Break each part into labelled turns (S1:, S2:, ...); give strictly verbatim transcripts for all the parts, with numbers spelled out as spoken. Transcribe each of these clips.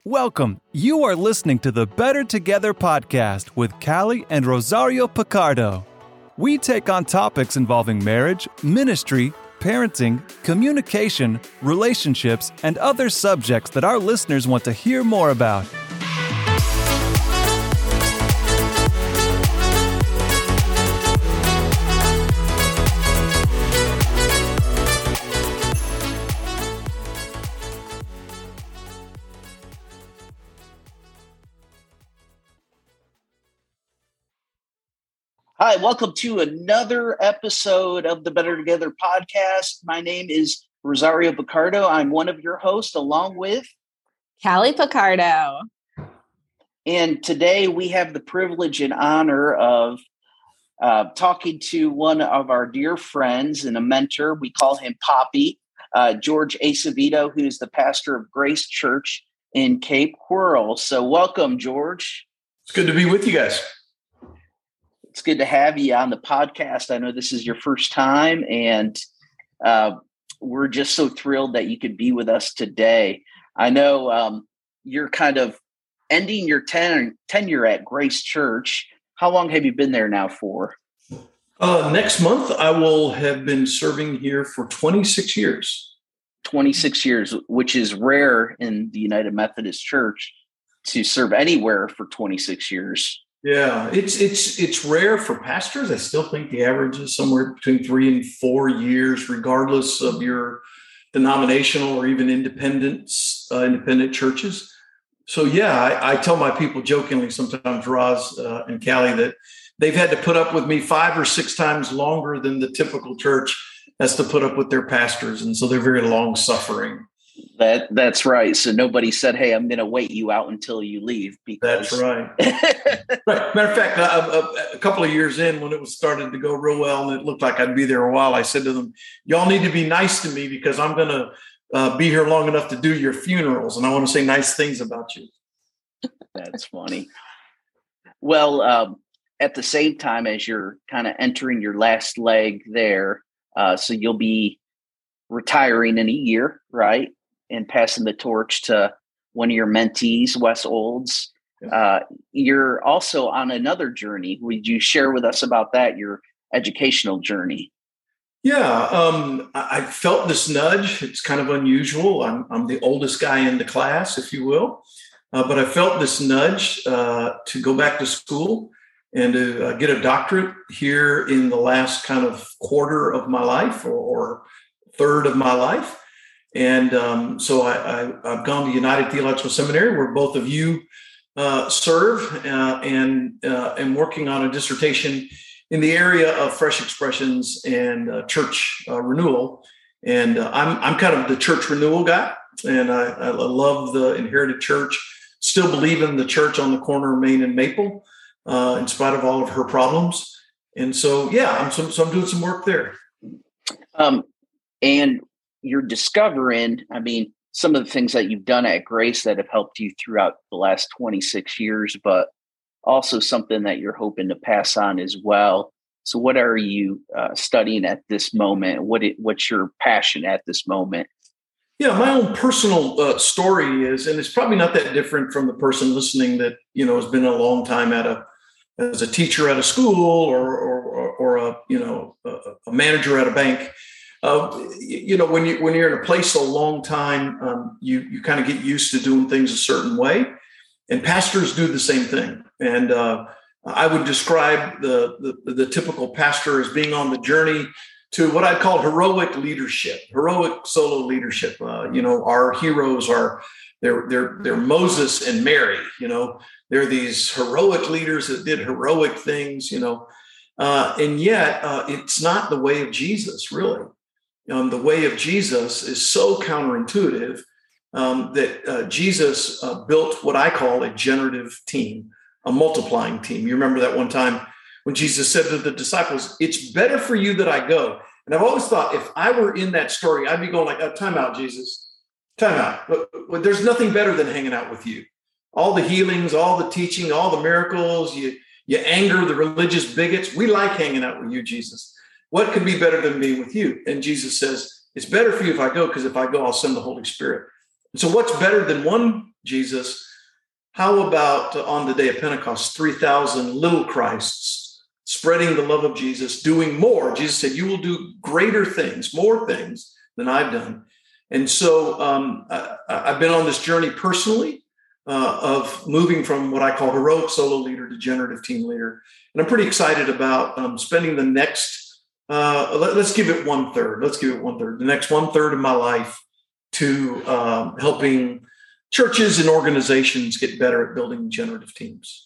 S1: Welcome. You are listening to the Better Together podcast with Callie and Rosario Picardo. We take on topics involving marriage, ministry, parenting, communication, relationships, and other subjects that our listeners want to hear more about.
S2: Hi, welcome to another episode of the Better Together podcast. My name is Rosario Picardo. I'm one of your hosts, along with
S3: Callie Picardo.
S2: And today we have the privilege and honor of uh, talking to one of our dear friends and a mentor. We call him Poppy, uh, George Acevedo, who's the pastor of Grace Church in Cape Coral. So welcome, George.
S4: It's good to be with you guys.
S2: It's good to have you on the podcast. I know this is your first time, and uh, we're just so thrilled that you could be with us today. I know um, you're kind of ending your ten- tenure at Grace Church. How long have you been there now for?
S4: Uh, next month, I will have been serving here for twenty-six years.
S2: twenty-six years, which is rare in the United Methodist Church to serve anywhere for twenty-six years.
S4: Yeah, it's it's it's rare for pastors. I still think the average is somewhere between three and four years, regardless of your denominational or even independent uh, independent churches. So yeah, I, I tell my people jokingly sometimes, Roz uh, and Callie, that they've had to put up with me five or six times longer than the typical church has to put up with their pastors, and so they're very long suffering.
S2: That that's right. So nobody said, "Hey, I'm going to wait you out until you leave." Because
S4: that's right. Right. Matter of fact, a, a couple of years in, when it was started to go real well, and it looked like I'd be there a while, I said to them, "Y'all need to be nice to me because I'm going to uh, be here long enough to do your funerals, and I want to say nice things about you."
S2: That's funny. Well, um, at the same time as you're kind of entering your last leg there, uh, so you'll be retiring in a year, right? And passing the torch to one of your mentees, Wes Olds. Uh, you're also on another journey. Would you share with us about that, your educational journey?
S4: Yeah, um, I, I felt this nudge. It's kind of unusual. I'm, I'm the oldest guy in the class, if you will. Uh, but I felt this nudge uh, to go back to school and to uh, get a doctorate here in the last kind of quarter of my life or, or third of my life. And um, so I, I, I've gone to United Theological Seminary, where both of you uh, serve, uh, and uh, am working on a dissertation in the area of fresh expressions and uh, church uh, renewal. And uh, I'm I'm kind of the church renewal guy, and I, I love the inherited church. Still believe in the church on the corner of Main and Maple, uh, in spite of all of her problems. And so, yeah, I'm so, so I'm doing some work there.
S2: Um, and you're discovering, I mean, some of the things that you've done at Grace that have helped you throughout the last twenty-six years, but also something that you're hoping to pass on as well. So what are you uh, studying at this moment? What it, what's your passion at this moment?
S4: Yeah, my own personal uh, story is, and it's probably not that different from the person listening that, you know, has been a long time at a, as a teacher at a school or, or, or a, you know, a, a manager at a bank. Uh, you know, when you when you're in a place a long time, um, you you kind of get used to doing things a certain way, and pastors do the same thing. And uh, I would describe the, the the typical pastor as being on the journey to what I'd call heroic leadership, heroic solo leadership. Uh, you know, our heroes are they're they're they're Moses and Mary. You know, they're these heroic leaders that did heroic things. You know, uh, and yet uh, it's not the way of Jesus, really. Um, the way of Jesus is so counterintuitive um, that uh, Jesus uh, built what I call a generative team, a multiplying team. You remember that one time when Jesus said to the disciples, "It's better for you that I go." And I've always thought if I were in that story, I'd be going like, oh, time out, Jesus, time out. But, but there's nothing better than hanging out with you. All the healings, all the teaching, all the miracles, you, you anger the religious bigots. We like hanging out with you, Jesus. What could be better than being with you? And Jesus says, it's better for you if I go, because if I go, I'll send the Holy Spirit. So what's better than one Jesus? How about uh, on the day of Pentecost, three thousand little Christs spreading the love of Jesus, doing more? Jesus said, you will do greater things, more things than I've done. And so um, I, I've been on this journey personally uh, of moving from what I call heroic solo leader to generative team leader. And I'm pretty excited about um, spending the next, uh, let, let's give it one third. Let's give it one third, the next one third of my life to um, helping churches and organizations get better at building generative teams.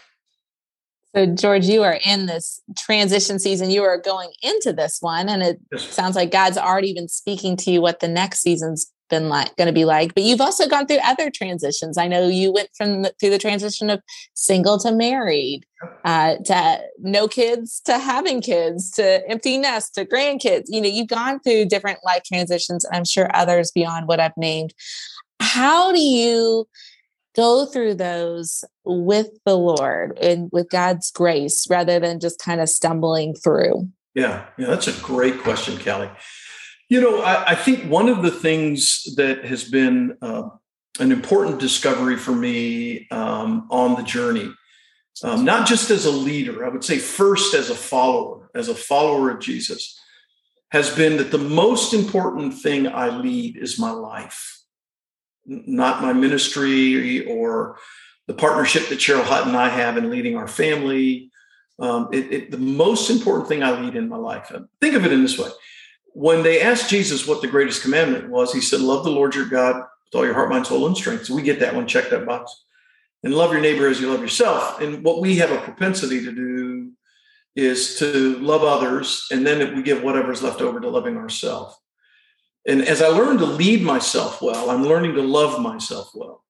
S3: So, George, you are in this transition season. You are going into this one, and it
S4: Yes.
S3: sounds like God's already been speaking to you what the next season's been like, going to be like. But you've also gone through other transitions. I know you went from the, through the transition of single to married, uh, to no kids, to having kids, to empty nest, to grandkids. You know, you've gone through different life transitions, and I'm sure others beyond what I've named. How do you go through those with the Lord and with God's grace rather than just kind of stumbling through?
S4: Yeah, yeah, that's a great question, Callie. You know, I, I think one of the things that has been uh, an important discovery for me um, on the journey, um, not just as a leader, I would say first as a follower, as a follower of Jesus, has been that the most important thing I lead is my life, not my ministry or the partnership that Cheryl Hutt and I have in leading our family. Um, it, it, the most important thing I lead in my life. Think of it in this way. When they asked Jesus what the greatest commandment was, he said, love the Lord your God with all your heart, mind, soul, and strength. So we get that one, check that box. And love your neighbor as you love yourself. And what we have a propensity to do is to love others, and then we give whatever's left over to loving ourselves. And as I learn to lead myself well, I'm learning to love myself well.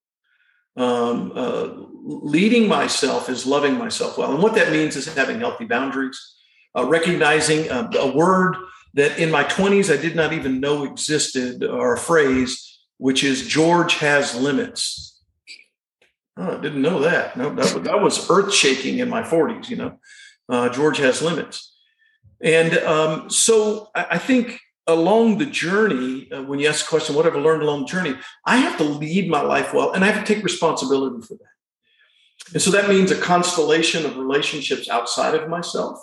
S4: Um, uh, leading myself is loving myself well. And what that means is having healthy boundaries, uh, recognizing uh, a word that in my twenties I did not even know existed, or a phrase, which is George has limits. Oh, I didn't know that. No, that was, that was earth-shaking in my forties, you know. Uh, George has limits. And um, so I, I think along the journey, uh, when you ask the question, what have I learned along the journey? I have to lead my life well, and I have to take responsibility for that. And so that means a constellation of relationships outside of myself.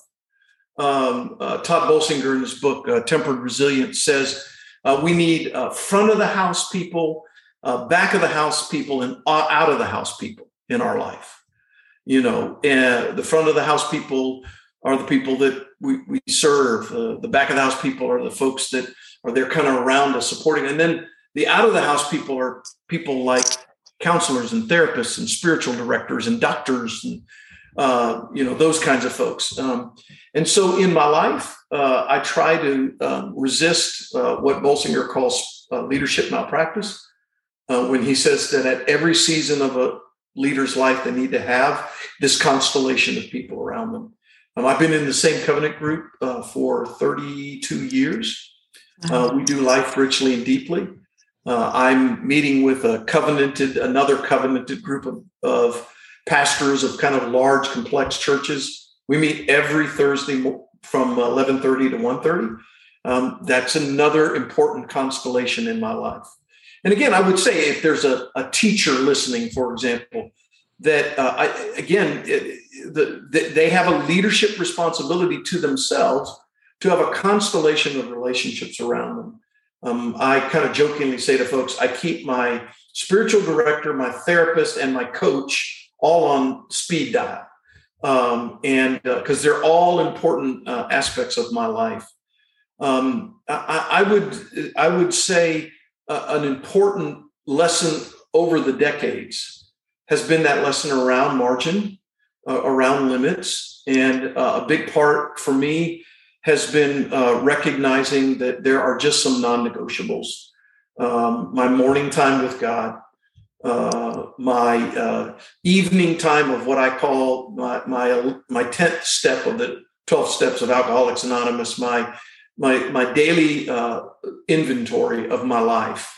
S4: Um, uh, Todd Bolsinger in his book, uh, Tempered Resilience, says uh, we need uh, front of the house people, uh, back of the house people, and uh, out of the house people in our life. You know, and the front of the house people are the people that we, we serve. Uh, the back of the house people are the folks that are there kind of around us supporting. And then the out of the house people are people like counselors and therapists and spiritual directors and doctors and, uh, you know, those kinds of folks. Um, and so in my life, uh, I try to um, resist uh, what Bolsinger calls uh, leadership malpractice, uh, when he says that at every season of a leader's life, they need to have this constellation of people around them. Um, I've been in the same covenant group uh, for thirty-two years. Uh, we do life richly and deeply. Uh, I'm meeting with a covenanted, another covenanted group of, of pastors of kind of large, complex churches. We meet every Thursday from eleven thirty to one thirty. Um, that's another important constellation in my life. And again, I would say if there's a, a teacher listening, for example, that uh, I, again, it, the, the, they have a leadership responsibility to themselves to have a constellation of relationships around them. Um, I kind of jokingly say to folks, I keep my spiritual director, my therapist, and my coach all on speed dial. Um, and because uh, they're all important uh, aspects of my life. Um, I, I would I would say uh, an important lesson over the decades has been that lesson around margin, uh, around limits. And uh, a big part for me has been uh, recognizing that there are just some non-negotiables. Um, my morning time with God, uh, my uh, evening time of what I call my, my, my tenth step of the twelve steps of Alcoholics Anonymous, my, my, my daily uh, inventory of my life.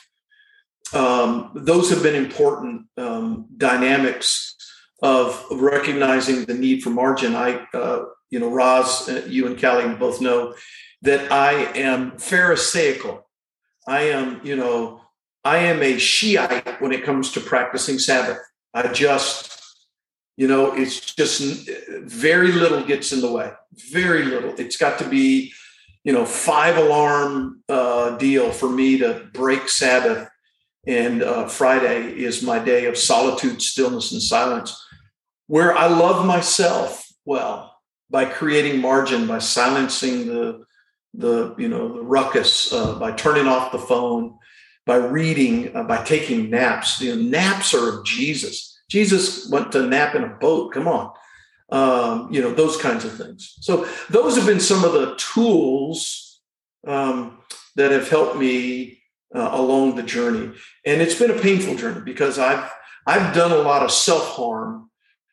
S4: Um, those have been important um, dynamics of recognizing the need for margin. I, uh, you know, Roz, uh, you and Callie both know that I am Pharisaical. I am, you know, I am a Shiite when it comes to practicing Sabbath. I just, you know, it's just very little gets in the way, very little. It's got to be, you know, five alarm uh, deal for me to break Sabbath. And uh, Friday is my day of solitude, stillness, and silence, where I love myself well by creating margin, by silencing the, the you know, the ruckus, uh, by turning off the phone, by reading, uh, by taking naps. You know, naps are of Jesus. Jesus went to nap in a boat. Come on. Um, you know, those kinds of things. So those have been some of the tools um, that have helped me uh, along the journey. And it's been a painful journey because I've, I've done a lot of self-harm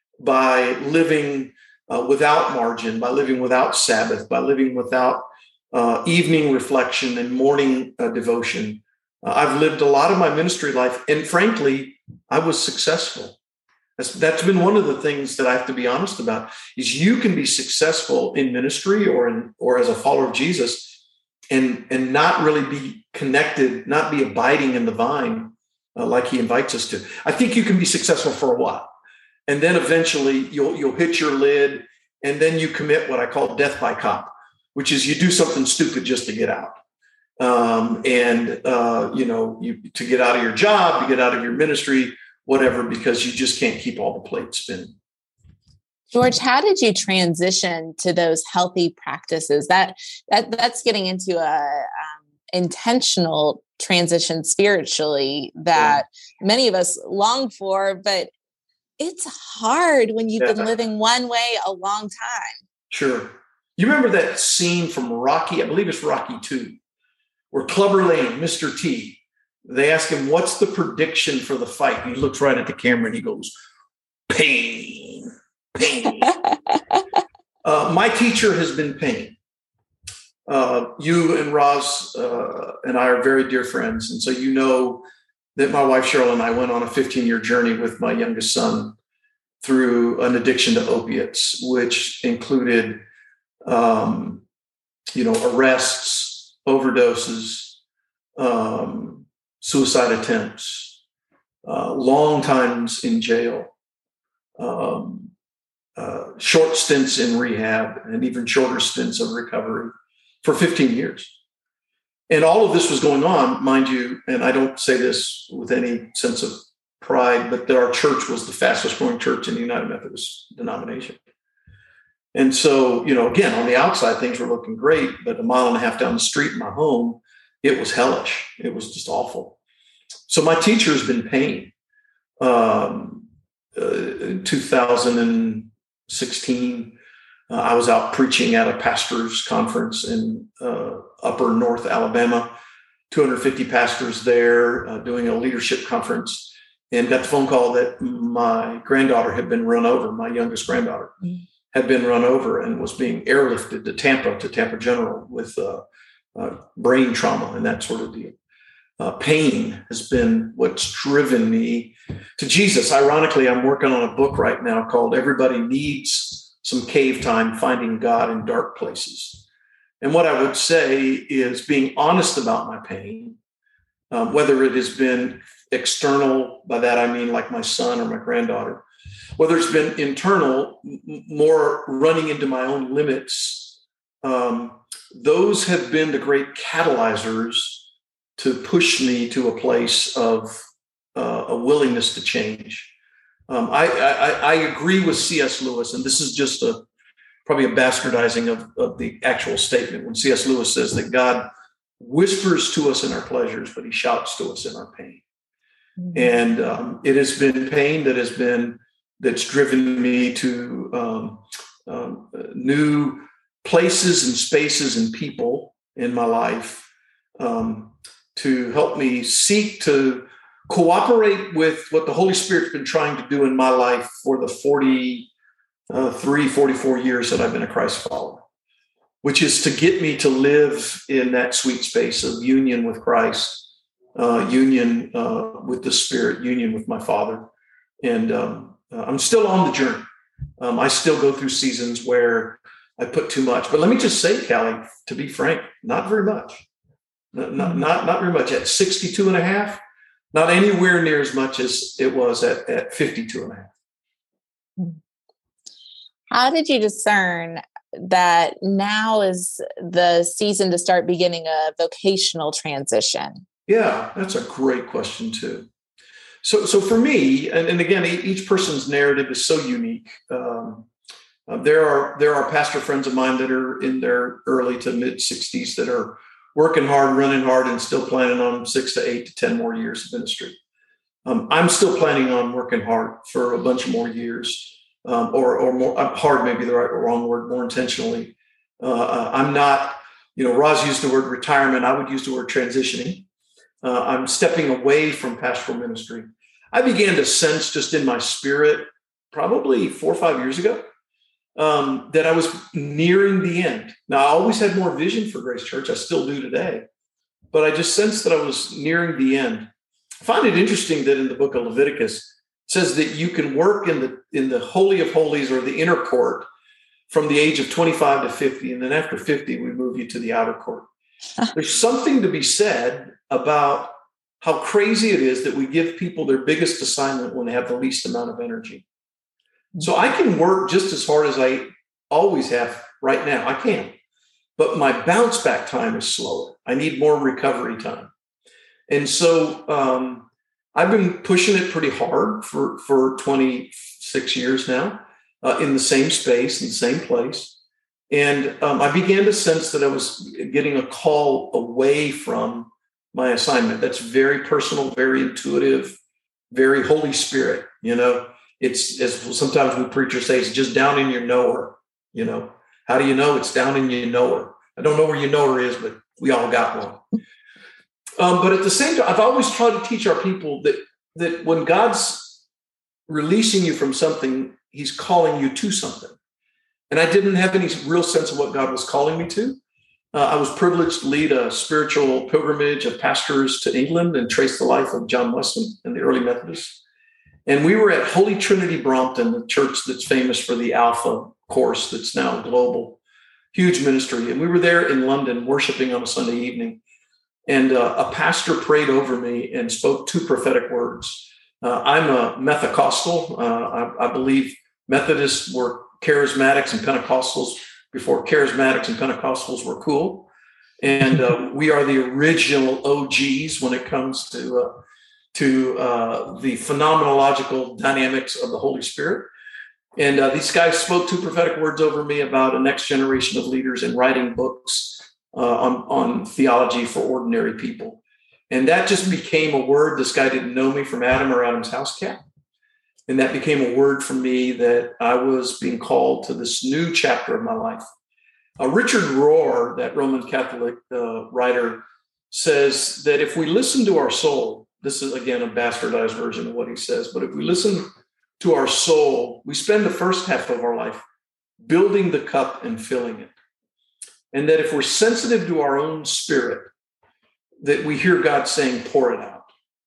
S4: by living uh, without margin, by living without Sabbath, by living without uh, evening reflection and morning uh, devotion. Uh, I've lived a lot of my ministry life, and frankly, I was successful. That's, that's been one of the things that I have to be honest about, is you can be successful in ministry or in, or as a follower of Jesus and, and not really be connected, not be abiding in the vine uh, like he invites us to. I think you can be successful for a while, and then eventually you'll, you'll hit your lid, and then you commit what I call death by cop, which is you do something stupid just to get out. Um, and, uh, you know, you, to get out of your job, to get out of your ministry, whatever, because you just can't keep all the plates spinning.
S3: George, how did you transition to those healthy practices? That, that that's getting into a um, intentional transition spiritually that yeah. many of us long for, but it's hard when you've yeah. been living one way a long time.
S4: Sure. You remember that scene from Rocky, I believe it's Rocky two, where Clubber Lang, Mister T, they ask him, what's the prediction for the fight? And he looks right at the camera and he goes, pain, pain. uh, my teacher has been pain. Uh, you and Roz uh, and I are very dear friends. And so you know that my wife, Cheryl, and I went on a fifteen-year journey with my youngest son through an addiction to opiates, which included, um, you know, arrests, overdoses, um, suicide attempts, uh, long times in jail, um, uh, short stints in rehab, and even shorter stints of recovery for fifteen years. And all of this was going on, mind you, and I don't say this with any sense of pride, but that our church was the fastest growing church in the United Methodist denomination. And so, you know, again, on the outside, things were looking great, but a mile and a half down the street in my home, it was hellish. It was just awful. So my teacher has been pain. Um, uh, in two thousand sixteen, uh, I was out preaching at a pastor's conference in uh, upper North Alabama, two hundred fifty pastors there, uh, doing a leadership conference, and got the phone call that my granddaughter had been run over, my youngest granddaughter. Mm. had been run over and was being airlifted to Tampa, to Tampa General with uh, uh, brain trauma and that sort of deal. Uh, pain has been what's driven me to Jesus. Ironically, I'm working on a book right now called Everybody Needs Some Cave Time, Finding God in Dark Places. And what I would say is being honest about my pain, um, whether it has been external, by that I mean like my son or my granddaughter, whether it's been internal, more running into my own limits, um, those have been the great catalyzers to push me to a place of uh, a willingness to change. Um, I, I, I agree with C S Lewis, and this is just a probably a bastardizing of, of the actual statement when C S Lewis says that God whispers to us in our pleasures, but he shouts to us in our pain. Mm-hmm. And um, it has been pain that has been that's driven me to um, um, new places and spaces and people in my life um, to help me seek to cooperate with what the Holy Spirit's been trying to do in my life for the forty-three, forty-four years that I've been a Christ follower, which is to get me to live in that sweet space of union with Christ, uh, union uh, with the Spirit, union with my Father. And um, Uh, I'm still on the journey. Um, I still go through seasons where I put too much. But let me just say, Callie, to be frank, not very much. Not, not, not, not very much. At sixty-two and a half, not anywhere near as much as it was at, at fifty-two and a half.
S3: How did you discern that now is the season to start beginning a vocational transition?
S4: Yeah, that's a great question too. So, so for me, and, and again, each person's narrative is so unique. Um, uh, there are there are pastor friends of mine that are in their early to mid sixties that are working hard, running hard, and still planning on six to eight to ten more years of ministry. Um, I'm still planning on working hard for a bunch of more years. Um, or, or more hard, maybe the right or wrong word, more intentionally. Uh, I'm not, you know, Roz used the word retirement. I would use the word transitioning. Uh, I'm stepping away from pastoral ministry. I began to sense just in my spirit, probably four or five years ago, um, that I was nearing the end. Now, I always had more vision for Grace Church. I still do today. But I just sensed that I was nearing the end. I find it interesting that in the book of Leviticus, says that you can work in the in the Holy of Holies or the inner court from the age of twenty-five to fifty. And then after fifty, we move you to the outer court. There's something to be said about how crazy it is that we give people their biggest assignment when they have the least amount of energy. So I can work just as hard as I always have right now. I can. But my bounce back time is slower. I need more recovery time. And so um, I've been pushing it pretty hard for, for twenty-six years now uh, in the same space, in the same place. And um, I began to sense that I was getting a call away from my assignment. That's very personal, very intuitive, very Holy Spirit. You know, it's as sometimes we preachers say, it's just down in your knower. You know, how do you know? It's down in your knower. I don't know where your knower is, but we all got one. Um, but at the same time, I've always tried to teach our people that that when God's releasing you from something, he's calling you to something. And I didn't have any real sense of what God was calling me to. Uh, I was privileged to lead a spiritual pilgrimage of pastors to England and trace the life of John Wesley and the early Methodists. And we were at Holy Trinity Brompton, the church that's famous for the Alpha course that's now global, huge ministry. And we were there in London worshiping on a Sunday evening. And uh, a pastor prayed over me and spoke two prophetic words. Uh, I'm a Methacostal. Uh, I, I believe Methodists were charismatics and Pentecostals before charismatics and Pentecostals were cool. And uh, we are the original O Gs when it comes to, uh, to uh, the phenomenological dynamics of the Holy Spirit. And uh, these guys spoke two prophetic words over me about a next generation of leaders and writing books Uh, on, on theology for ordinary people. And that just became a word. This guy didn't know me from Adam or Adam's house cat. And that became a word for me that I was being called to this new chapter of my life. Uh, Richard Rohr, that Roman Catholic uh, writer, says that if we listen to our soul, this is again a bastardized version of what he says, but if we listen to our soul, we spend the first half of our life building the cup and filling it. And that if we're sensitive to our own spirit, that we hear God saying, pour it out.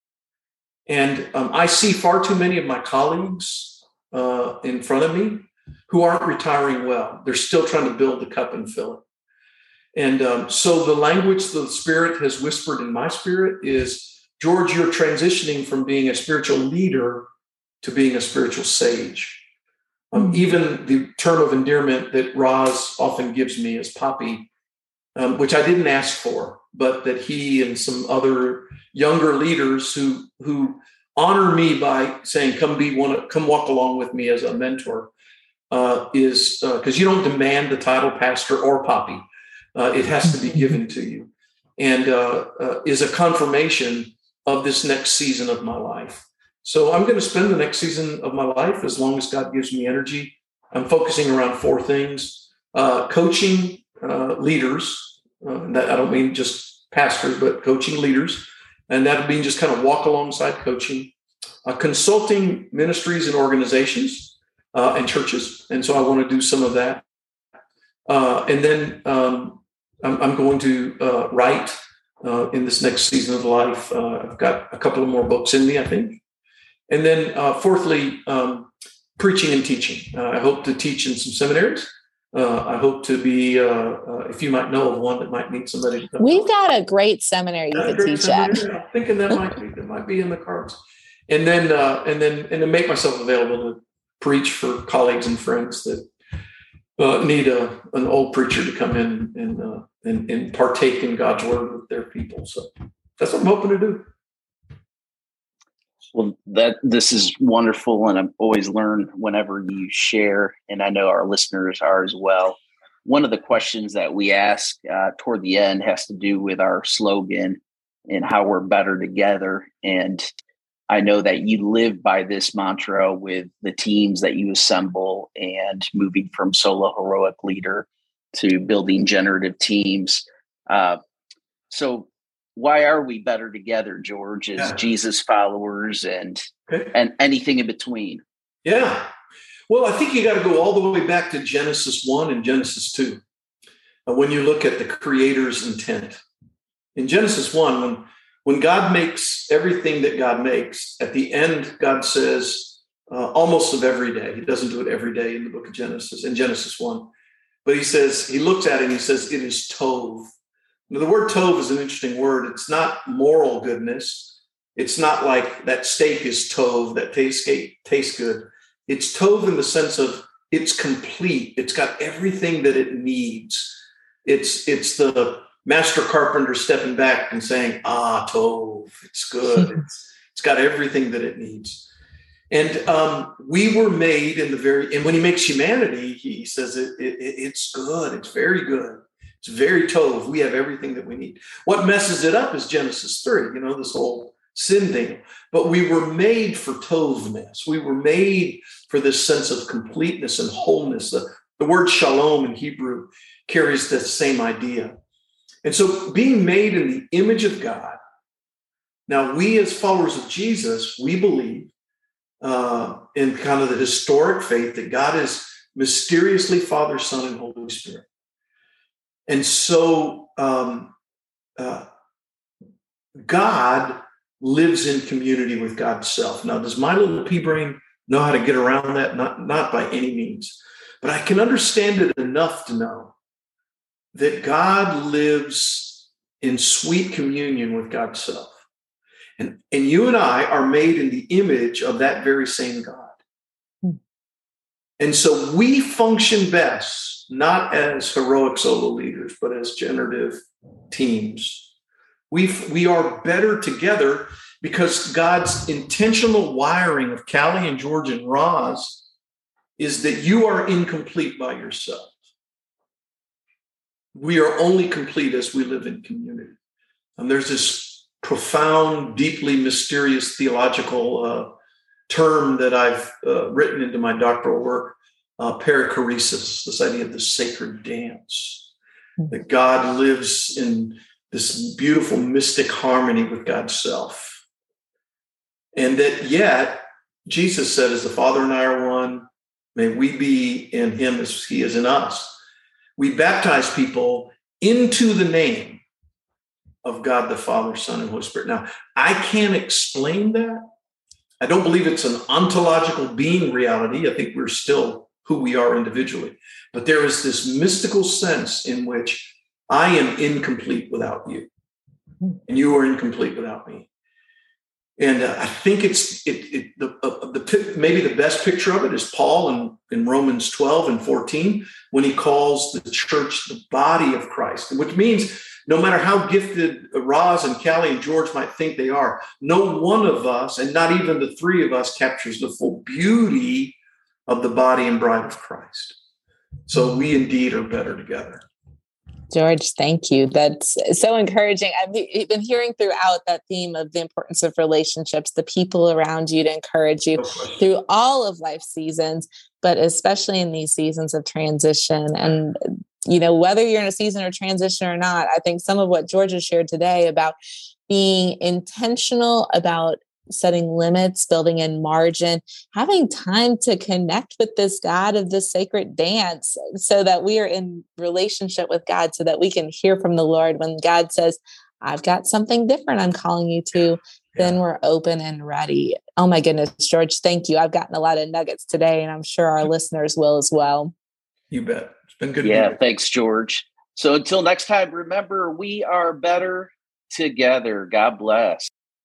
S4: And um, I see far too many of my colleagues uh, in front of me who aren't retiring well. They're still trying to build the cup and fill it. And um, so the language the Spirit has whispered in my spirit is, George, you're transitioning from being a spiritual leader to being a spiritual sage. Um, even the term of endearment that Roz often gives me is Poppy, um, which I didn't ask for, but that he and some other younger leaders who who honor me by saying, "Come be one, come walk along with me as a mentor," uh, is because uh, you don't demand the title pastor or Poppy; uh, it has to be given to you, and uh, uh, is a confirmation of this next season of my life. So I'm going to spend the next season of my life, as long as God gives me energy. I'm focusing around four things: uh, coaching uh, leaders. Uh, that I don't mean just pastors, but coaching leaders. And that would mean just kind of walk alongside coaching, uh, consulting ministries and organizations uh, and churches. And so I want to do some of that. Uh, and then um, I'm, I'm going to uh, write uh, in this next season of life. Uh, I've got a couple of more books in me, I think. And then uh, fourthly, um, preaching and teaching. Uh, I hope to teach in some seminaries uh, I hope to be, uh, uh, if you might know of one that might need somebody to come.
S3: We've got a great seminary you could teach at.
S4: I'm thinking that might be, that might be in the cards. And then, uh, and then, and then make myself available to preach for colleagues and friends that uh, need a, an old preacher to come in and, uh, and, and partake in God's word with their people. So that's what I'm hoping to do.
S2: Well, that this is wonderful, and I always learn whenever you share, and I know our listeners are as well. One of the questions that we ask uh, toward the end has to do with our slogan and how we're better together. And I know that you live by this mantra with the teams that you assemble, and moving from solo heroic leader to building generative teams. Uh, so why are we better together, George, as yeah. Jesus followers and okay. and anything in between?
S4: Yeah. Well, I think you got to go all the way back to Genesis one and Genesis two. Uh, when you look at the Creator's intent. In Genesis one, when, when God makes everything that God makes, at the end, God says, uh, almost of every day. He doesn't do it every day in the book of Genesis, in Genesis one. But he says, he looks at it and he says, it is tov. Now, the word tov is an interesting word. It's not moral goodness. It's not like that steak is tov, that tastes, tastes good. It's tov in the sense of it's complete. It's got everything that it needs. It's, it's the master carpenter stepping back and saying, ah, tov, it's good. it's, it's got everything that it needs. And um, we were made in the very, and when he makes humanity, he says it, it, it's good. It's very good. It's very tov. We have everything that we need. What messes it up is Genesis three, you know, this whole sin thing. But we were made for tovness. We were made for this sense of completeness and wholeness. The, the word shalom in Hebrew carries the same idea. And so being made in the image of God, now we as followers of Jesus, we believe uh, in kind of the historic faith that God is mysteriously Father, Son, and Holy Spirit. And so um, uh, God lives in community with God's self. Now, does my little pea brain know how to get around that? Not, not by any means. But I can understand it enough to know that God lives in sweet communion with God's self. And, and you and I are made in the image of that very same God. And so we function best, not as heroic solo leaders, but as generative teams. We we are better together because God's intentional wiring of Callie and George and Roz is that you are incomplete by yourself. We are only complete as we live in community. And there's this profound, deeply mysterious theological uh, term that I've uh, written into my doctoral work, uh, perichoresis, this idea of the sacred dance, that God lives in this beautiful mystic harmony with God's self. And that yet, Jesus said, as the Father and I are one, may we be in him as he is in us. We baptize people into the name of God, the Father, Son, and Holy Spirit. Now, I can't explain that. I don't believe it's an ontological being reality. I think we're still who we are individually. But there is this mystical sense in which I am incomplete without you, and you are incomplete without me. And uh, I think it's it, it the, uh, the maybe the best picture of it is Paul in, in Romans twelve and fourteen, when he calls the church the body of Christ, which means no matter how gifted Roz and Callie and George might think they are, no one of us, and not even the three of us, captures the full beauty of the body and bride of Christ. So we indeed are better together.
S3: George, thank you. That's so encouraging. I've been hearing throughout that theme of the importance of relationships, the people around you to encourage you through all of life seasons, but especially in these seasons of transition. And, you know, whether you're in a season of transition or not, I think some of what George has shared today about being intentional about setting limits, building in margin, having time to connect with this God of this sacred dance so that we are in relationship with God, so that we can hear from the Lord when God says, I've got something different I'm calling you to, yeah. Then we're open and ready. Oh my goodness, George, thank you. I've gotten a lot of nuggets today, and I'm sure our listeners will as well.
S4: You bet. It's been good.
S2: Yeah.
S4: To be
S2: Thanks, George. So until next time, remember, we are better together. God bless.